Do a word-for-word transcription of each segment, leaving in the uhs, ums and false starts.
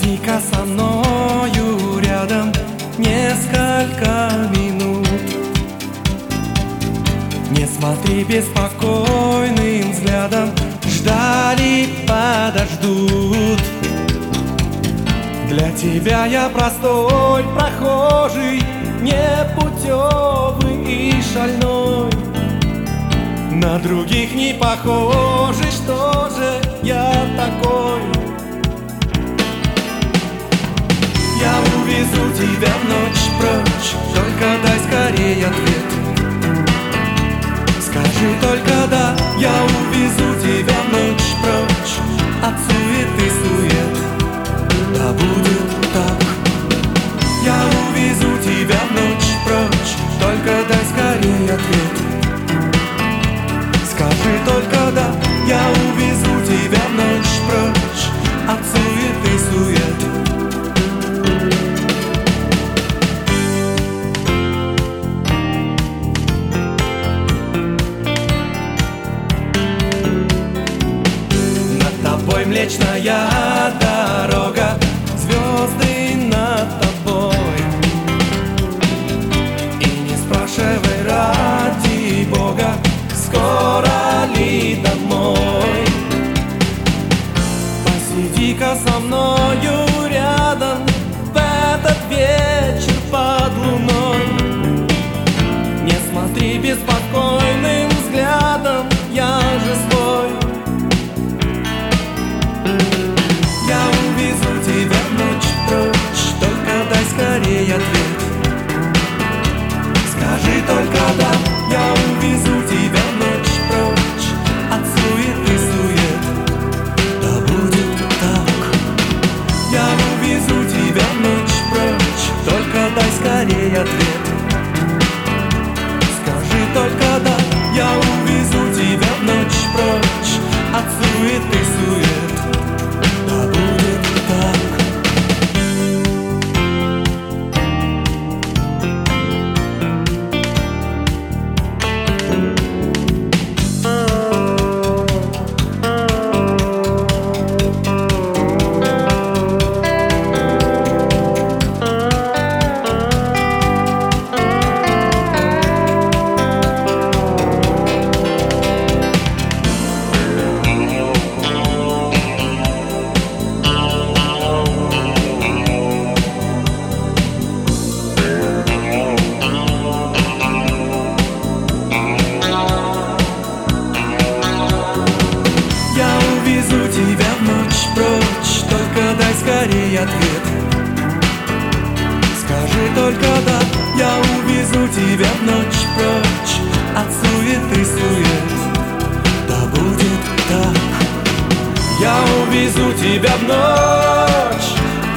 Посиди-ка со мною рядом несколько минут. Не смотри беспокойным взглядом, ждали, подождут. Для тебя я простой прохожий, непутевый и шальной, на других не похожий, что же я такой? Я увезу тебя в ночь прочь, только дай скорее ответ. Скажи только да, я увезу тебя в ночь прочь от суеты сует. Да будет так. Я увезу тебя в ночь прочь, только дай скорее ответ. Скажи только да, я увезу тебя в ночь прочь от суеты сует. Млечная дорога, звезды над тобой. И не спрашивай ради Бога, скоро ли домой. Посиди-ка со мною рядом в этот вечер под луной. Не смотри беспокойным взглядом, я же свой. Я увезу тебя в ночь прочь, только дай скорее ответ. Скажи только да, я увезу тебя в ночь прочь от суеты сует. Да будет так. Я увезу тебя в ночь прочь, только дай скорее ответ. Скажи только да, я увезу тебя в ночь прочь от суеты сует. Скорее ответ. Скажи только да, я увезу тебя в ночь прочь от суеты сует. Да будет так. Я увезу тебя в ночь.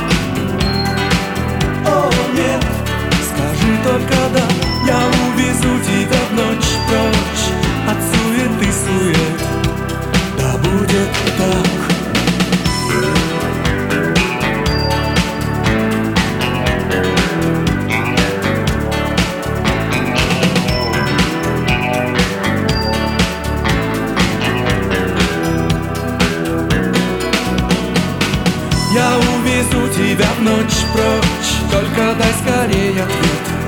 О, нет. Скажи только да, я увезу тебя в ночь прочь от суеты сует. Да будет так. Я увезу тебя в ночь прочь, только дай скорее ответ.